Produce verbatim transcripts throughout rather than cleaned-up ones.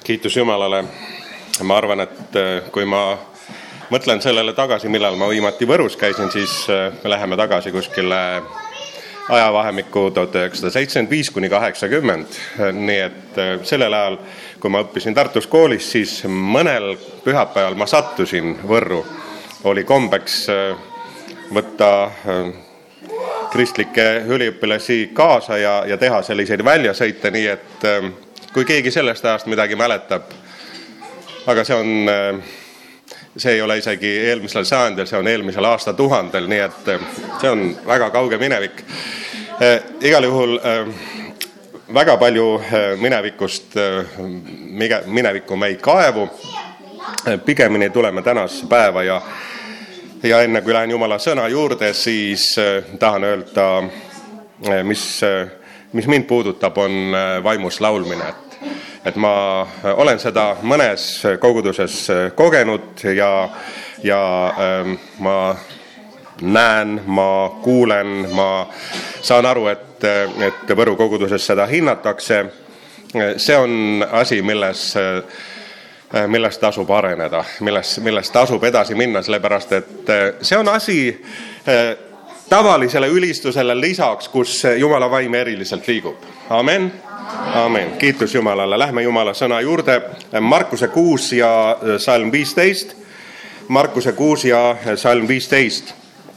Kiitus Jumalale. Ma arvan, et kui ma mõtlen sellele tagasi, millal ma viimati Võrus käisin, siis me läheme tagasi kuskile ajavahemikku tuhat üheksasada seitsekümmend viis kuni kaheksakümmend. Nii et sellel ajal, kui ma õppisin Tartus koolis, siis mõnel pühapäeval ma sattusin Võrru. Oli kombeks võtta kristlikke üliõpilasi kaasa ja, ja teha selliseid väljasõite, nii et kui keegi sellest ajast midagi mäletab, aga see on, see ei ole isegi eelmisel sajandil, see on eelmisel aastatuhandel, nii et see on väga kauge minevik. Igal juhul väga palju minevikust, minevikku me ei kaevu, pigemini tuleme tänase päeva ja, ja enne kui lähen Jumala sõna juurde, siis tahan öelda, mis, mis mind puudutab, on vaimus laulmine. Et ma olen seda mõnes koguduses kogenud ja, ja ähm, ma näen, ma kuulen, ma saan aru, et, et Võru koguduses seda hinnatakse. See on asi, milles, milles tasub areneda, milles, milles tasub edasi minna, sellepärast, et see on asi tavalisele ülistusele lisaks, kus Jumala vaim eriliselt liigub. Amen. Amen. Kiitus Jumalale. Lähme Jumala sõna juurde. Markuse kuus ja salm viisteist. Markuse kuus ja salm viisteist.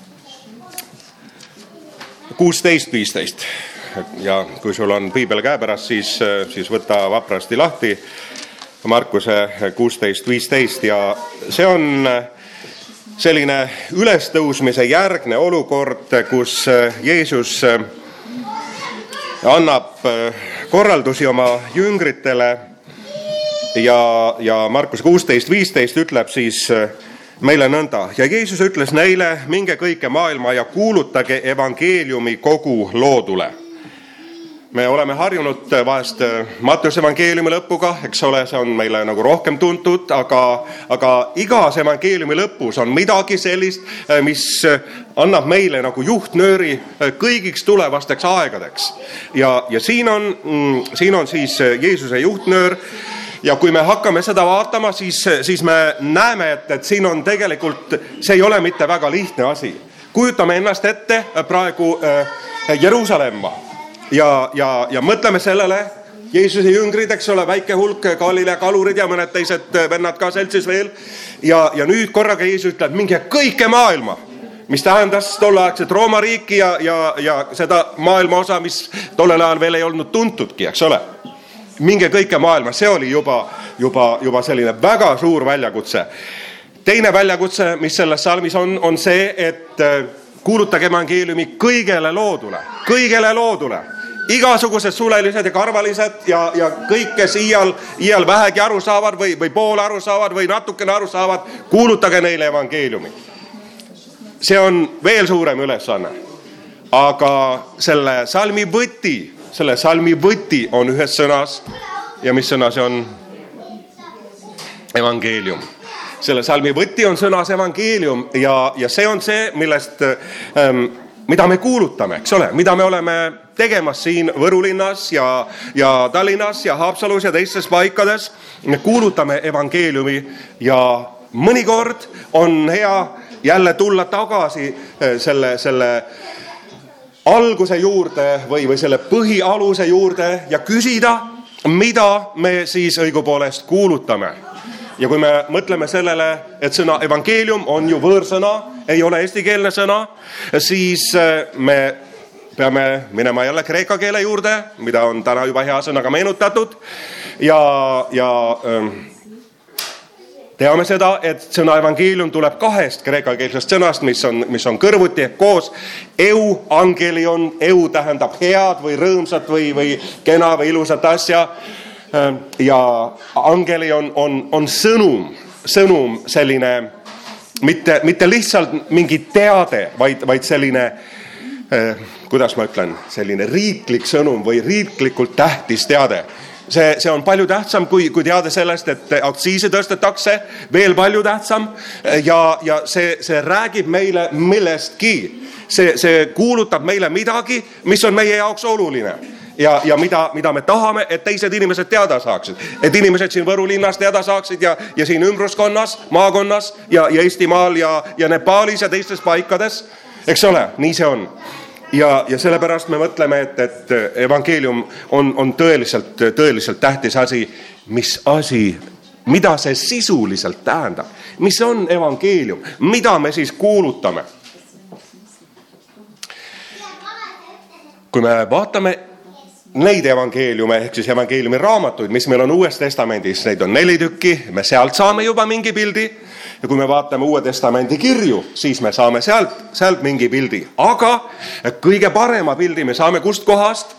kuusteist viisteist. Ja kui sul on piibel käepärast, siis, siis võta vaprasti lahti Markuse kuusteist viisteist. Ja see on selline ülestõusmise järgne olukord, kus Jeesus annab korraldusi oma jüngritele ja, ja Markus kuusteist viisteist ütleb siis meile nõnda. Ja Jeesus ütles neile, minge kõike maailma ja kuulutage evangeeliumi kogu loodule. Me oleme harjunud vahest Matteuse evangeeliumi lõpuga, eks ole, see on meile nagu rohkem tuntud, aga, aga igas evangeeliumi lõpus on midagi sellist, mis annab meile nagu juhtnööri kõigiks tulevasteks aegadeks. Ja, ja siin, on, siin on siis Jeesuse juhtnöör ja kui me hakkame seda vaatama, siis, siis me näeme, et, et siin on tegelikult, see ei ole mitte väga lihtne asi. Kujutame ennast ette praegu Jeruusalemma. Ja, ja, ja mõtleme sellele, Jeesuse jüngrid, eks ole, väike hulk, Galilea kalurid ja mõned teised vennad ka seltsis veel. Ja, ja nüüd korraga Jeesus ütleb, minge kõike maailma, mis tähendas tolleaegset Rooma riiki ja, ja, ja seda maailma osa, mis tollel ajal veel ei olnud tuntudki, eks ole. Minge kõike maailma, see oli juba, juba, juba selline väga suur väljakutse. Teine väljakutse, mis selles salmis on, on see, et kuulutage evangeeliumi kõigele loodule, kõigele loodule. Igasugused sulelised ja karvalised ja, ja kõik, kes iial, iial vähegi aru saavad või, või pool aru saavad või natukene aru saavad, kuulutage neile evangeeliumi. See on veel suurem ülesanne. Aga selle salmi võti, selle salmi võti on ühes sõnas ja mis sõna see on? Evangeelium. Selle salmi võti on sõnas evangeelium ja, ja see on see, millest, ähm, mida me kuulutame, eks ole, mida me oleme tegemas siin Võru linnas ja, ja Tallinnas ja Haapsalus ja teistes paikades. Me kuulutame evangeeliumi ja mõnikord on hea jälle tulla tagasi selle, selle alguse juurde või, või selle põhialuse juurde ja küsida, mida me siis õigupoolest kuulutame. Ja kui me mõtleme sellele, et sõna evangeelium on ju võõrsõna, ei ole eestikeelne sõna, siis me peame minema jälle kreeka keele juurde, mida on täna juba hea sõnaga meenutatud. Ja, ja ähm, teame seda, et sõna evangeelium tuleb kahest kreekakeelsest sõnast, mis on, mis on kõrvuti ehk koos. Eu, angelion, eu tähendab head või rõõmsat või, või kena või ilusat asja. Ja angelion on, on sõnum, sõnum selline, mitte, mitte lihtsalt mingi teade, vaid, vaid selline, eh, kuidas ma ütlen, selline riiklik sõnum või riiklikult tähtis teade. See, see on palju tähtsam kui, kui teada sellest, et aktsiisi tõstetakse, veel palju tähtsam ja, ja see, see räägib meile millestki. See, see kuulutab meile midagi, mis on meie jaoks oluline ja, ja mida, mida me tahame, et teised inimesed teada saaksid. Et inimesed siin Võru linnas teada saaksid ja, ja siin ümbruskonnas, maakonnas ja, ja Eestimaal ja, ja Nepaalis ja teistes paikades. Eks ole, nii see on. Ja, ja sellepärast me mõtleme, et, et evangeelium on, on tõeliselt, tõeliselt tähtis asi, mis asi, mida see sisuliselt tähendab. Mis on evangeelium? Mida me siis kuulutame? Kui me vaatame neid evangeeliume, ehk siis evangeeliumi raamatuid, mis meil on Uues Testamendis, neid on neli tükki, me sealt saame juba mingi pildi. Ja kui me vaatame Uue Testamendi kirju, siis me saame sealt, sealt mingi pildi. Aga kõige parema pildi me saame kust kohast?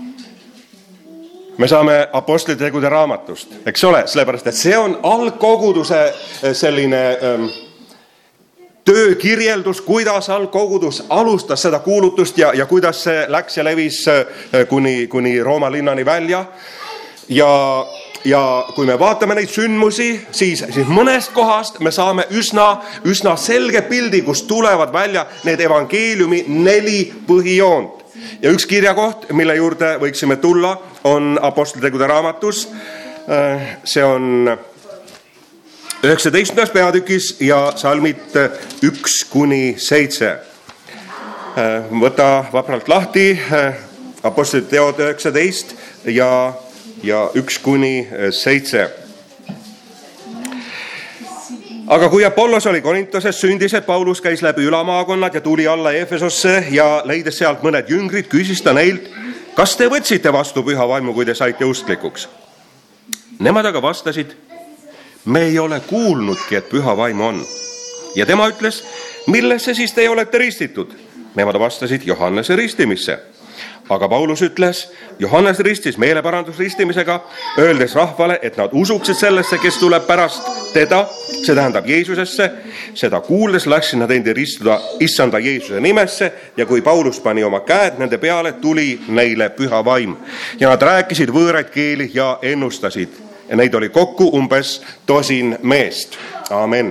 Me saame Apostlite tegude raamatust, eks ole, sellepärast, et see on algkoguduse selline ähm, töökirjeldus, kuidas algkogudus alustas seda kuulutust ja, ja kuidas see läks ja levis äh, kuni, kuni Rooma linnani välja. Ja Ja kui me vaatame neid sündmusi, siis, siis mõnest kohast me saame üsna, üsna selge pildi, kus tulevad välja need evangeeliumi neli põhijoont. Ja üks kirjakoht, mille juurde võiksime tulla, on Apostlite tegude raamatus. See on üheksateistkümnes peatükis ja salmid üks kuni seitse. Võta vapralt lahti Apostlite teod üheksateist ja ja üks kuni seitse. Aga kui Apollos oli Korintoses, sündis, et Paulus käis läbi ülamaakonnad ja tuli alla Efesosse ja leides sealt mõned jüngrid, küsis ta neilt, kas te võtsite vastu püha vaimu, kui te saite usklikuks? Nemad aga vastasid, me ei ole kuulnudki, et püha vaim on. Ja tema ütles, millesse siis te olete ristitud? Nemad vastasid Johannese ristimisse. Aga Paulus ütles, Johannes ristis meeleparandusristimisega, öeldes rahvale, et nad usuksid sellesse, kes tuleb pärast teda, see tähendab Jeesusesse. Seda kuuldes läksid nad endi ristuda issanda Jeesuse nimesse ja kui Paulus pani oma käed nende peale, tuli neile püha vaim. Ja nad rääkisid võõraid keeli ja ennustasid. Ja neid oli kokku umbes tosin meest. Amen.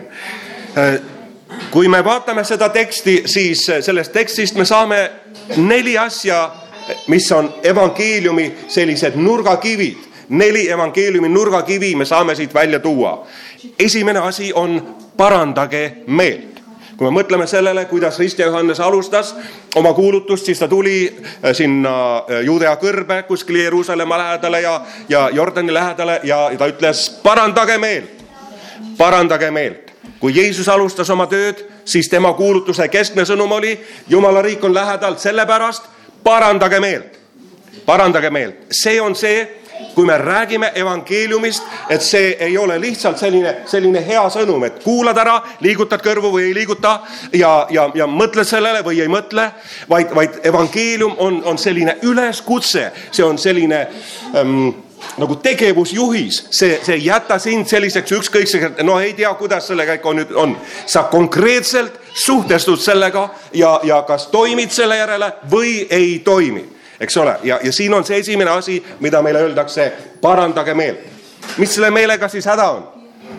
Kui me vaatame seda teksti, siis sellest tekstist me saame neli asja, mis on evangeeliumi sellised nurgakivid. Neli evangeeliumi nurgakivi me saame siit välja tuua. Esimene asi on parandage meelt. Kui me mõtleme sellele, kuidas Ristja Johannes alustas oma kuulutust, siis ta tuli sinna Judea kõrbe kuskil Jeruusalemma lähedale ja, ja Jordani lähedale ja ta ütles, parandage meelt. Parandage meelt. Kui Jeesus alustas oma tööd, siis tema kuulutuse keskne sõnum oli, Jumala riik on lähedalt sellepärast, parandage meelt. Parandage meelt. See on see, kui me räägime evangeeliumist, et see ei ole lihtsalt selline, selline hea sõnum, et kuulad ära, liigutad kõrvu või ei liiguta ja, ja, ja mõtled sellele või ei mõtle, vaid, vaid evangeelium on, on selline üleskutse, see on selline ähm, nagu tegevusjuhis, see, see jätta sind selliseks ükskõikseks, et no ei tea, kuidas selle kõik on, on. Sa konkreetselt suhtestud sellega ja, ja kas toimid selle järele või ei toimi, eks ole. Ja, ja siin on see esimene asi, mida meile öeldakse, parandage meelt. Mis selle meelega siis häda on?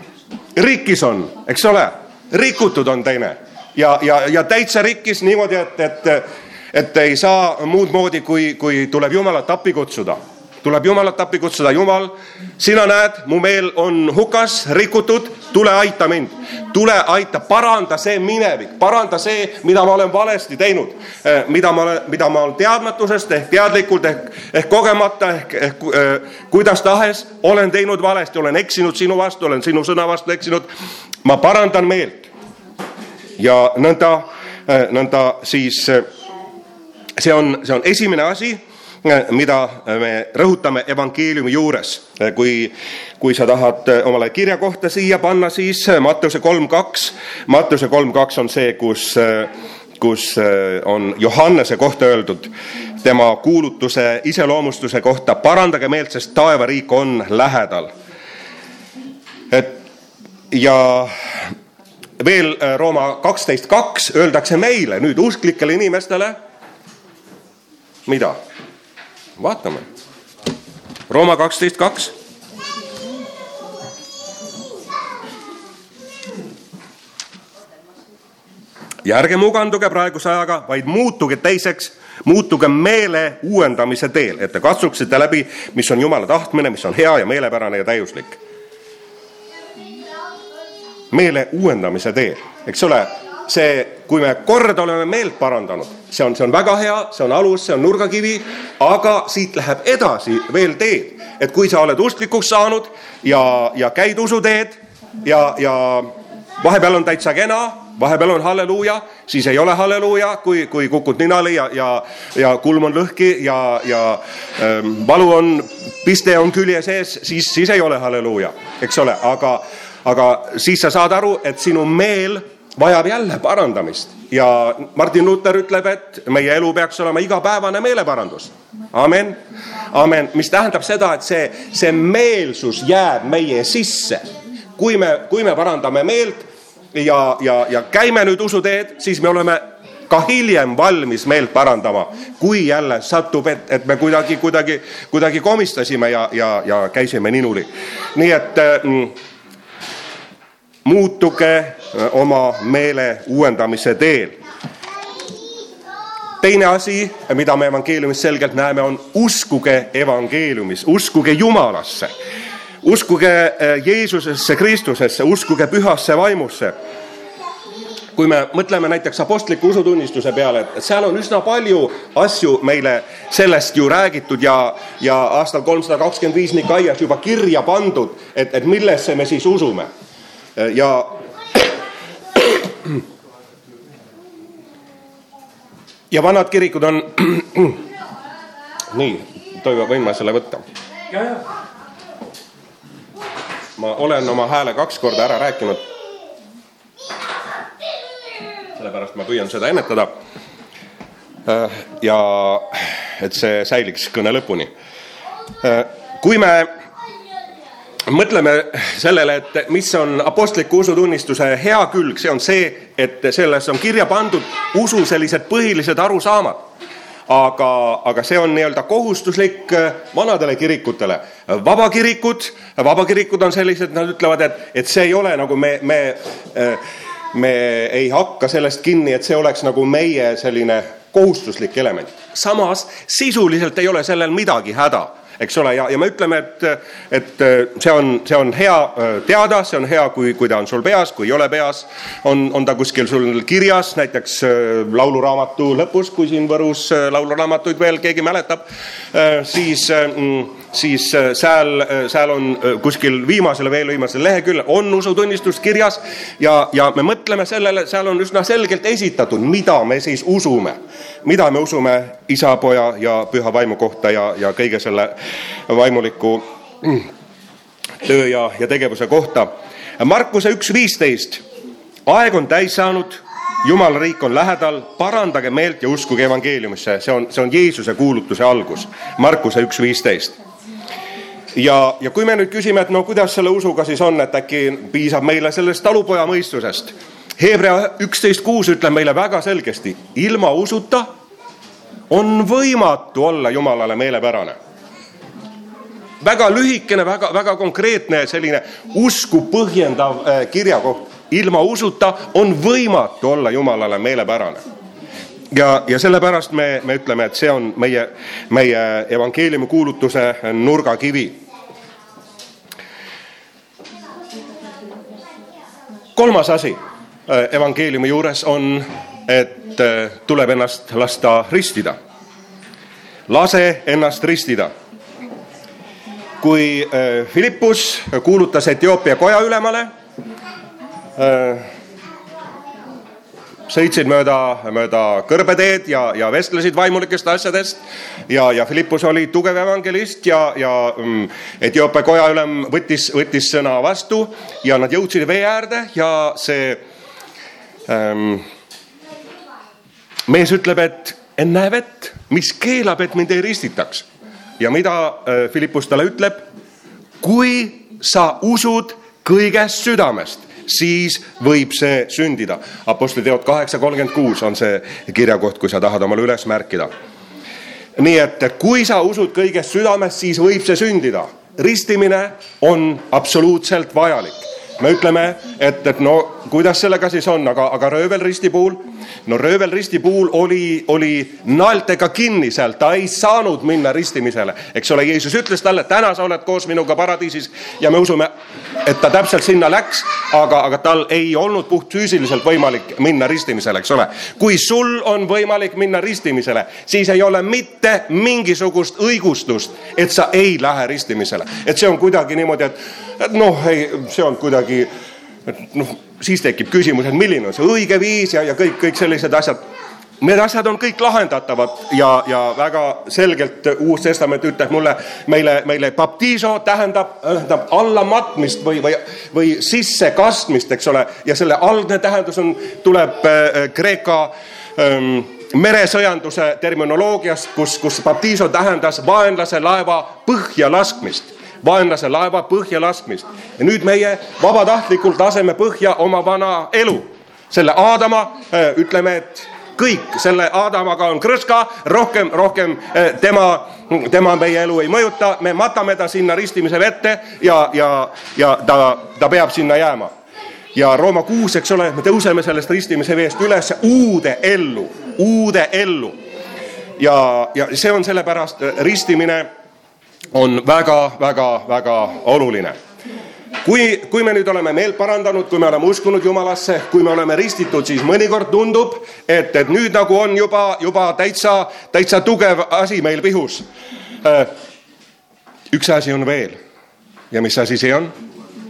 Rikkis on, eks ole. Rikutud on teine. Ja, ja, ja täitsa rikkis niimoodi, et, et, et ei saa muud moodi, kui, kui tuleb Jumalat appi kutsuda. Tuleb Jumalat appi kutsuda, Jumal, sina näed, mu meel on hukas, rikutud, tule aita mind. Tule aita, paranda see minevik, paranda see, mida ma olen valesti teinud, mida ma olen, mida ma olen teadmatusest ehk teadlikult ehk, ehk kogemata ehk, ehk eh, kuidas tahes olen teinud valesti, olen eksinud sinu vastu, olen sinu sõna vastu eksinud. Ma parandan meelt. Ja nõnda, nõnda siis see on, see on esimene asi, mida me rõhutame evangeeliumi juures. Kui, kui sa tahad omale kirja kohta siia panna, siis Matteuse kolm kaks. Matteuse kolm kaks on see, kus, kus on Johannese kohta öeldud tema kuulutuse iseloomustuse kohta. Parandage meelt, sest taevariik on lähedal. Et, ja veel Rooma kaksteist kaks öeldakse meile, nüüd usklikele inimestele, mida? Vaatame. Rooma kaksteist kaks. Ja ärge muganduge praeguse ajaga, vaid muutuge teiseks, muutuge meele uuendamise teel, et te katsuksite läbi, mis on Jumala tahtmine, mis on hea ja meelepärane ja täiuslik. Meele uuendamise teel, eks ole, see, kui me kord oleme meelt parandanud, see on, see on väga hea, see on alus, see on nurgakivi, aga siit läheb edasi veel teed. Et kui sa oled usklikuks saanud ja, ja käid usuteed ja, ja vahepeal on täitsa kena, vahepeal on halleluuja, siis ei ole halleluuja, kui, kui kukud ninali ja, ja, ja kulm on lõhki ja, ja ähm, valu on, piste on külje sees, siis, siis ei ole halleluuja, eks ole, aga, aga siis sa saad aru, et sinu meel vajab jälle parandamist ja Martin Luther ütleb, et meie elu peaks olema igapäevane meeleparandus. Amen. Amen. Mis tähendab seda, et see, see meelsus jääb meie sisse. Kui me, kui me parandame meelt ja, ja, ja käime nüüd usuteed, siis me oleme ka hiljem valmis meelt parandama, kui jälle satub, et, et me kuidagi, kuidagi, kuidagi komistasime ja, ja, ja käisime ninuli. Nii et mm, muutuge oma meele uuendamise teel. Teine asi, mida me evangeeliumis selgelt näeme, on uskuge evangeeliumis, uskuge Jumalasse, uskuge Jeesusesse, Kristusesse, uskuge pühasse vaimusse. Kui me mõtleme näiteks apostliku usutunnistuse peale, et seal on üsna palju asju meile sellest ju räägitud ja, ja aastal kolmsada kakskümmend viis Nikaias juba kirja pandud, et, et millesse me siis usume. Ja ja vanad kirikud on nii, toiva, võin ma selle võtta? Ja, ja. Ma olen oma hääle kaks korda ära rääkinud. Sellepärast ma püüan seda ennetada. Ja et see säiliks kõne lõpuni. Kui me mõtleme sellele, et mis on apostliku usutunnistuse hea külg, see on see, et selles on kirja pandud usu sellised põhilised arusaamad. Aga, aga see on nii-öelda kohustuslik vanadele kirikutele. Vabakirikud, vabakirikud on sellised, nad ütlevad, et, et see ei ole nagu me, me, me ei hakka sellest kinni, et see oleks nagu meie selline kohustuslik element. Samas sisuliselt ei ole sellel midagi häda. Eks ole, ja, ja me ütleme, et, et see, on, see on hea teada, see on hea, kui, kui ta on sul peas, kui ei ole peas, on, on ta kuskil sul kirjas, näiteks lauluraamatu lõpus, kui siin Võrus lauluraamatuid veel keegi mäletab, siis, siis seal, seal on kuskil viimasele veel viimasele leheküljel on usutunnistus kirjas ja, ja me mõtleme sellele, seal on üsna selgelt esitatud, mida me siis usume, mida me usume Isa, Poja ja Püha Vaimu kohta ja, ja kõige selle vaimuliku töö ja, ja tegevuse kohta. Markuse üks viisteist. Aeg on täis saanud, Jumala riik on lähedal, parandage meelt ja uskuge evangeeliumisse. See on, see on Jeesuse kuulutuse algus. Markuse üks viisteist. Ja, ja kui me nüüd küsime, et no kuidas selle usuga siis on, et äkki piisab meile sellest talupoja mõistusest. Hebrea üksteist kuus ütleb meile väga selgesti, ilma usuta on võimatu olla Jumalale meelepärane. Väga lühikene, väga, väga konkreetne selline usku põhjendav äh, kirjakoht. Ilma usuta on võimatu olla Jumalale meelepärane. Ja, ja sellepärast me, me ütleme, et see on meie, meie evangeeliumi kuulutuse nurgakivi. Kolmas asi evangeeliumi juures on, et tuleb ennast lasta ristida. Lase ennast ristida. Kui Filippus kuulutas Etioopia koja ülemale, sõitsid mööda, mööda kõrbeteed ja, ja vestlesid vaimulikest asjadest ja, ja Filippus oli tugev evangelist ja, ja um, Etioopia koja ülem võttis, võttis sõna vastu ja nad jõudsid vee äärde ja see um, mees ütleb, et en näe vett, mis keelab, et mind ei ristitaks. Ja mida uh, Filippus talle ütleb? Kui sa usud kõigest südamest, siis võib see sündida. Apostli teod kaheksa kolmkümmend kuus on see kirjakoht, kui sa tahad omale üles märkida. nii et kui sa usud kõigest südamest, siis võib see sündida. Ristimine on absoluutselt vajalik. Me ütleme, et, et no kuidas sellega siis on, aga, aga röövelristi puhul, no röövelristi puhul oli, oli naeltega kinni seal, ta ei saanud minna ristimisele. Eks ole, Jeesus ütles talle, täna sa oled koos minuga paradiisis ja me usume, et ta täpselt sinna läks, aga, aga tal ei olnud puht füüsiliselt võimalik minna ristimisele, eks ole. Kui sul on võimalik minna ristimisele, siis ei ole mitte mingisugust õigustust, et sa ei lähe ristimisele. Et see on kuidagi niimoodi, et, et noh, ei, see on kuidagi, noh, siis tekib küsimus, et milline on see õige viis ja, ja kõik, kõik sellised asjad. Need asjad on kõik lahendatavad ja, ja väga selgelt Uus Testament ütleb mulle, meile, meile baptiso tähendab, tähendab allamatmist või, või, või sisse kastmist, eks ole, ja selle algne tähendus on, tuleb äh, Kreeka ähm, meresõjanduse terminoloogiast, kus, kus baptiso tähendas vaenlase laeva põhja laskmist. vaenlase laeva põhja laskmist. Ja nüüd meie vabatahtlikult laseme põhja oma vana elu. Selle Aadama, ütleme, et kõik selle Aadamaga on krõska, rohkem, rohkem tema, tema meie elu ei mõjuta, me matame ta sinna ristimise vette ja, ja, ja ta, ta peab sinna jääma. Ja Rooma kuus, eks ole, me tõuseme sellest ristimise veest üles uude ellu, uude ellu. Ja, ja see on sellepärast ristimine on väga, väga, väga oluline. Kui, kui me nüüd oleme meelt parandanud, kui me oleme uskunud Jumalasse, kui me oleme ristitud, siis mõnikord tundub, et, et nüüd nagu on juba, juba täitsa, täitsa tugev asi meil pihus. Üks asi on veel. Ja mis asi see on?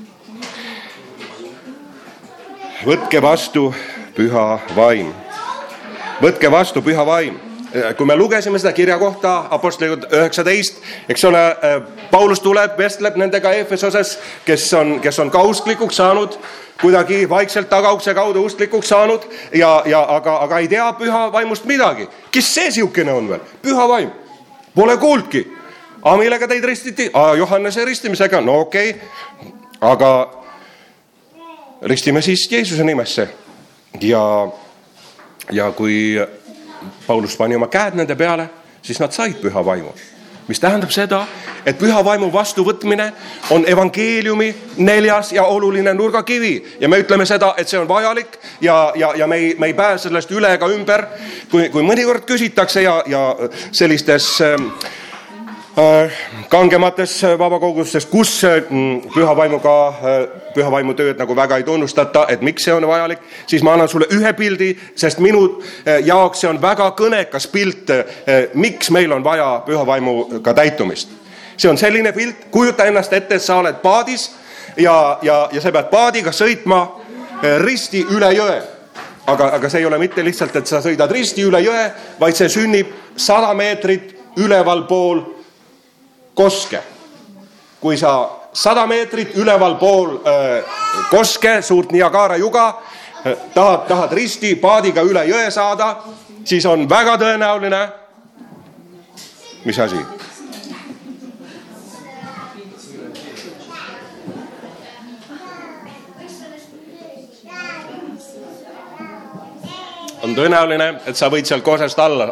Võtke vastu püha vaim. Võtke vastu püha vaim. Kui me lugesime seda kirja kohta Apostlikud üheksateist, eks ole, Paulus tuleb, vestleb nendega Efesoses, kes on, kes on ka usklikuks saanud, kuidagi vaikselt tagaukse kaudu usklikuks saanud, ja, ja, aga, aga ei tea püha vaimust midagi. Kes see siukene on veel? Püha vaim. Pole kuuldki. A, millega teid ristiti? A, Johannese ristimisega. No okei, okay. Aga ristime siis Jeesuse nimesse. Ja, ja kui Paulus pani oma käed nende peale, siis nad said püha vaimu. Mis tähendab seda, et püha vaimu vastuvõtmine on evangeeliumi neljas ja oluline nurgakivi. Ja me ütleme seda, et see on vajalik ja, ja, ja me ei, me ei pääse sellest üle ega ümber. Kui, kui mõnikord küsitakse ja, ja sellistes äh, kangemates vabakogudustes, kus püha vaimuga, püha vaimu tööd nagu väga ei tunnustata, et miks see on vajalik, siis ma annan sulle ühe pildi, sest minu jaoks see on väga kõnekas pilt, miks meil on vaja püha vaimuga täitumist. See on selline pilt, kujuta ennast ette, et sa oled paadis ja, ja, ja sa pead paadiga sõitma risti üle jõe. Aga, aga see ei ole mitte lihtsalt, et sa sõidad risti üle jõe, vaid see sünnib sada meetrit üleval pool koske. Kui sa sada meetrit üleval pool äh, koske, suurt Niagara juga, äh, tahad, tahad risti paadiga üle jõe saada, siis on väga tõenäoline, mis asi? On tõenäoline, et sa võid seal kosest alla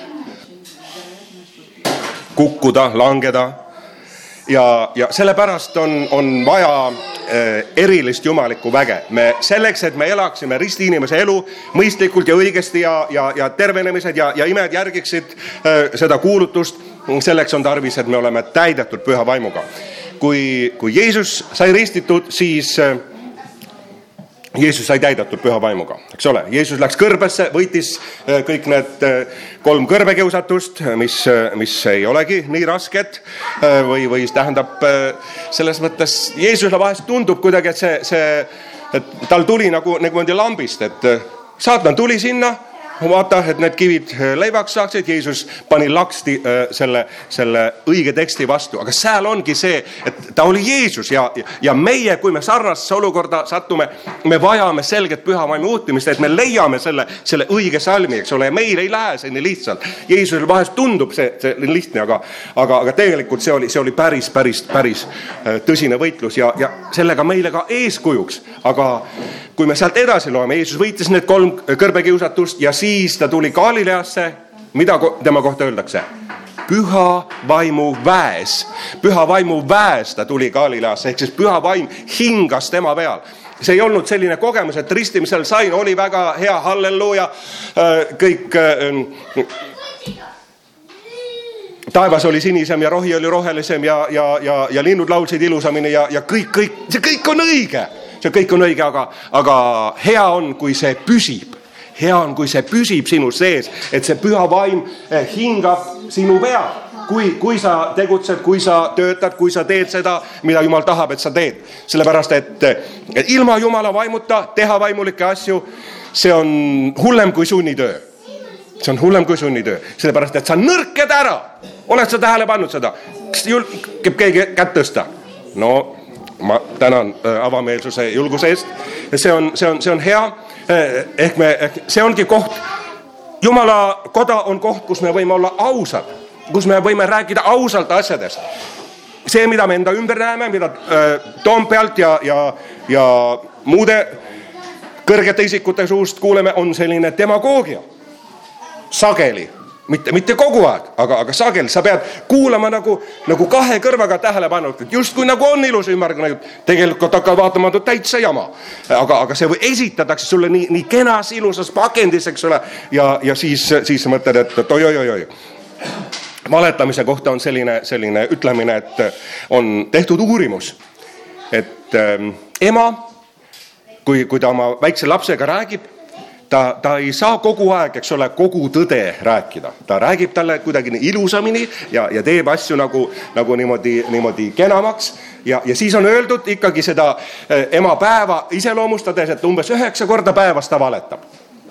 kukkuda, langeda ja, ja sellepärast on, on vaja äh, erilist jumalikku väge. Me selleks, et me elaksime risti inimese elu mõistlikult ja õigesti ja, ja, ja tervenemised ja, ja imed järgiksid äh, seda kuulutust, selleks on tarvis, et me oleme täidetud püha vaimuga. Kui, kui Jeesus sai ristitud, siis äh, Jeesus sai täidatud püha vaimuga, eks ole. Jeesus läks kõrbesse, võitis kõik need kolm kõrbekiusatust, mis, mis ei olegi nii rasket või, või tähendab selles mõttes, Jeesusele vahest tundub kuidagi, et see, see et tal tuli nagu, nagu mõndi lambist, et saatan tuli sinna, vaata, et need kivid leivaks saaksid, Jeesus pani laksti selle, selle õige teksti vastu, aga seal ongi see, et ta oli Jeesus ja, ja meie, kui me sarnasesse olukorda sattume, me vajame selget püha vaimu uutimist, et me leiame selle, selle õige salmi, eks ole, ja meil ei lähe see nii lihtsalt. Jeesusel vahest tundub see, see lihtne, aga, aga, aga tegelikult see oli, see oli päris, päris, päris tõsine võitlus ja, ja sellega meile ka eeskujuks, aga kui me sealt edasi loeme, Jeesus võitis need kolm kõrbekiusatust ja siis ta tuli Galileasse, mida tema kohta öeldakse? püha vaimu väes. Püha vaimu väes ta tuli Galileasse, ehk siis püha vaim hingas tema peal. See ei olnud selline kogemus, et ristimisel sain, oli väga hea, halleluuja, kõik taevas oli sinisem ja rohi oli rohelisem ja, ja, ja, ja linnud laulsid ilusamini ja, ja kõik, kõik, see kõik on õige. See kõik on õige, aga, aga hea on, kui see püsib. Hea on, kui see püsib sinu sees, et see püha vaim hingab sinu peal. Kui, kui sa tegutsed, kui sa töötad, kui sa teed seda, mida Jumal tahab, et sa teed. Sellepärast, et, et ilma Jumala vaimuta teha vaimulikke asju, see on hullem kui sunnitöö. See on hullem kui sunnitöö. Sellepärast, et sa nõrked ära. Oled sa tähele pannud seda? Kas julgeb keegi kätt tõsta? No, ma tänan avameelsuse julguse eest. See on, see on, see on hea. Ehk me, ehk see ongi koht. Jumala koda on koht, kus me võime olla ausad. Kus me võime rääkida ausalt asjadest. See, mida me enda ümber näeme, mida äh, Toompealt ja, ja, ja muude kõrgete isikute suust kuuleme, on selline demagoogia. Sageli. Mitte, mitte kogu aeg, aga, aga sageli. Sa pead kuulama nagu, nagu kahe kõrvaga tähele pannud. Just kui nagu on ilus ümmargune, tegelikult hakkab vaatama täitsa jama. Aga, aga see või esitatakse sulle nii, nii kenas, ilusas pakendis, eks ole. Ja, ja siis, siis mõtled, et oi, oi, oi, oi. Valetamise kohta on selline, selline ütlemine, et on tehtud uurimus, et ähm, ema, kui, kui ta oma väikse lapsega räägib, ta, ta ei saa kogu aeg, eks ole, kogu tõde rääkida. Ta räägib talle kuidagi ilusamini ja, ja teeb asju nagu, nagu niimoodi, niimoodi kenamaks. Ja, ja siis on öeldud ikkagi seda äh, ema päeva iseloomustades, et umbes üheksa korda päevas ta valetab.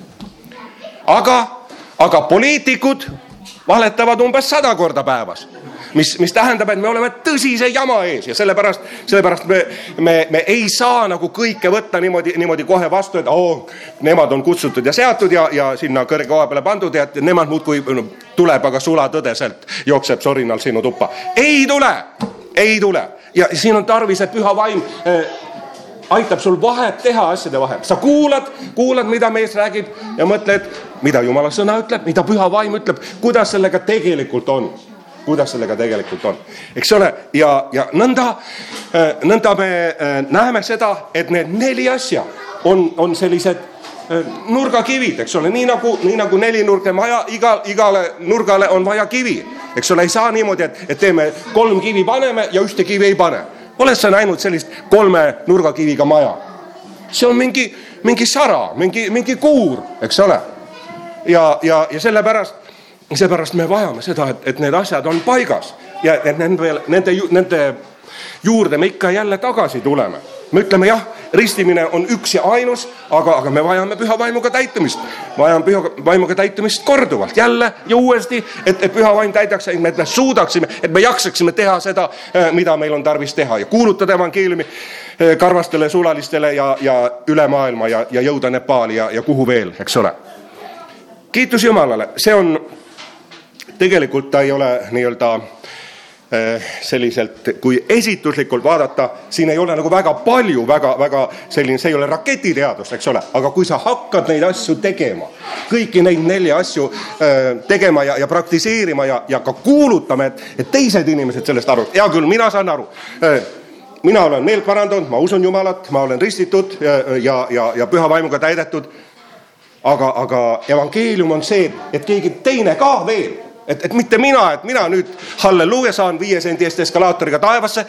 Aga, aga poliitikud valetavad umbes sada korda päevas, mis, mis tähendab, et me oleme tõsise jama ees ja sellepärast, sellepärast me, me, me ei saa nagu kõike võtta niimoodi, niimoodi kohe vastu, et oh, nemad on kutsutud ja seatud ja, ja sinna kõrge koha peale pandud ja et nemad muud kui tuleb, aga sulatõdeselt jookseb sorinal sinu tuppa. Ei tule, ei tule ja siin on tarvis, et püha vaim eh, aitab sul vahet teha asjade vahel. Sa kuulad, kuulad, mida mees räägib ja mõtled, mida Jumala sõna ütleb, mida püha vaim ütleb, kuidas sellega tegelikult on. Kuidas sellega tegelikult on. Eks ole, ja, ja nõnda, nõnda me näeme seda, et need neli asja on, on sellised nurgakivid, eks ole, nii nagu, nii nagu nelinurke maja, iga, igale nurgale on vaja kivi. Eks ole, ei saa niimoodi, et, et teeme kolm kivi paneme ja ühte kivi ei pane. Oled sa näinud sellist kolme nurgakiviga maja? See on mingi, mingi sara, mingi, mingi kuur, eks ole. Ja, ja, ja sellepärast, sellepärast me vajame seda, et, et need asjad on paigas ja et nende, nende, nende juurde me ikka jälle tagasi tuleme. Me ütleme jah, ristimine on üks ja ainus, aga, aga me vajame püha vaimuga täitumist. Vajame püha vaimuga täitumist korduvalt, jälle ja uuesti, et, et püha vaim täidaks, et me suudaksime, et me jaksaksime teha seda, mida meil on tarvis teha ja kuulutada evangeeliumi karvastele, sulalistele ja, ja üle maailma ja, ja jõuda Nepaali ja, ja kuhu veel, eks ole. Kiitus Jumalale, see on, tegelikult ta ei ole nii-öelda selliselt, kui esituslikult vaadata, siin ei ole nagu väga palju, väga, väga selline, see ei ole raketiteadus, eks ole, aga kui sa hakkad neid asju tegema, kõiki neid nelja asju tegema ja, ja praktiseerima ja, ja ka kuulutame, et, et teised inimesed sellest aru, hea küll, mina saan aru, mina olen meelt parandanud, ma usun Jumalat, ma olen ristitud ja, ja, ja, ja püha vaimuga täidetud, aga, aga evangeelium on see, et keegi teine ka veel, Et, et mitte mina, et mina nüüd halleluuja saan viie sendi eest eskalaatoriga taevasse,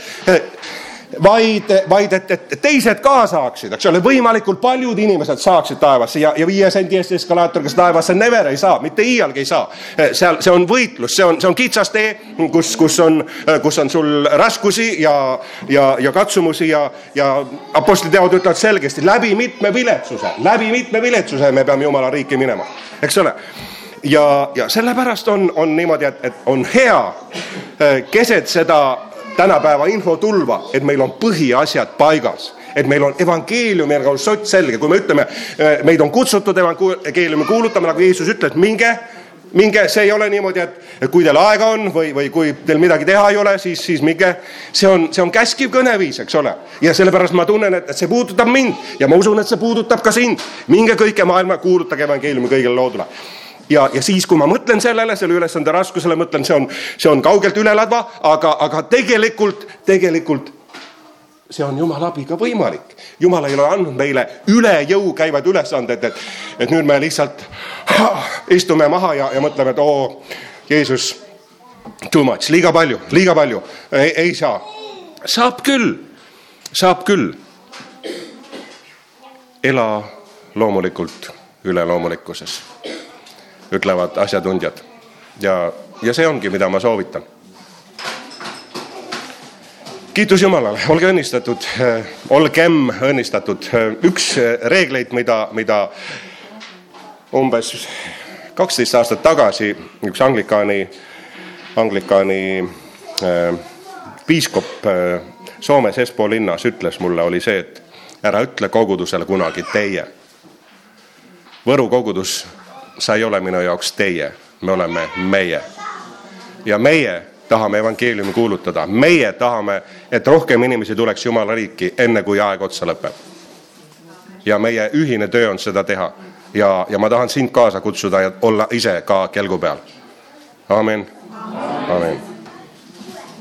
vaid, vaid et, et teised ka saaksid, eks ole, võimalikult paljud inimesed saaksid taevasse ja, ja viie sendi eest eskalaatoriga taevasse never ei saa, mitte iialgi ei saa. Seal, see on võitlus, see on, see on kitsas tee, kus, kus, on, kus on sul raskusi ja, ja, ja katsumusi ja, ja apostliteod ütlevad selgesti, läbi mitme viletsuse, läbi mitme viletsuse me peame Jumala riiki minema, eks ole. Ja, ja sellepärast on, on niimoodi, et, et on hea keset seda tänapäeva infotulva, et meil on põhiasjad paigas, et meil on evangeeliumi ja sott selge. Kui me ütleme, meid on kutsutud evangeeliumi kuulutama, nagu Jeesus ütles, minge, minge, see ei ole niimoodi, et kui teil aega on või, või kui teil midagi teha ei ole, siis, siis minge. See on, see on käskiv kõneviis, eks ole. Ja sellepärast ma tunnen, et, et see puudutab mind ja ma usun, et see puudutab ka sind. Minge kõike maailma, kuulutage evangeeliumi kõigile loodule. ja, ja siis, kui ma mõtlen sellele, selle ülesande raskusele, mõtlen, see on, see on kaugelt üleladva, aga, aga tegelikult, tegelikult see on Jumala abiga võimalik. Jumal ei ole andnud meile üle jõu käivad ülesanded, et, et nüüd me lihtsalt ha, istume maha ja, ja mõtleme, et oo, Jeesus, too much, liiga palju, liiga palju, ei, ei saa. Saab küll, saab küll. Ela loomulikult üle loomulikkuses, ütlevad asjatundjad. Ja, ja see ongi, mida ma soovitan. Kiitus Jumalale, olge õnnistatud, olgem õnnistatud. Üks reegleid, mida, mida umbes kaksteist aastat tagasi üks anglikaani, anglikaani äh, piiskop äh, Soomes Espoo linnas ütles mulle, oli see, et ära ütle kogudusele kunagi teie. Võru kogudus, sa ei ole minu jaoks teie, me oleme meie. Ja meie tahame evangeeliumi kuulutada. Meie tahame, et rohkem inimesi tuleks Jumala riiki, enne kui aeg otsa lõpeb. Ja meie ühine töö on seda teha. Ja, ja ma tahan sind kaasa kutsuda ja olla ise ka kelgu peal. Amen. Amen.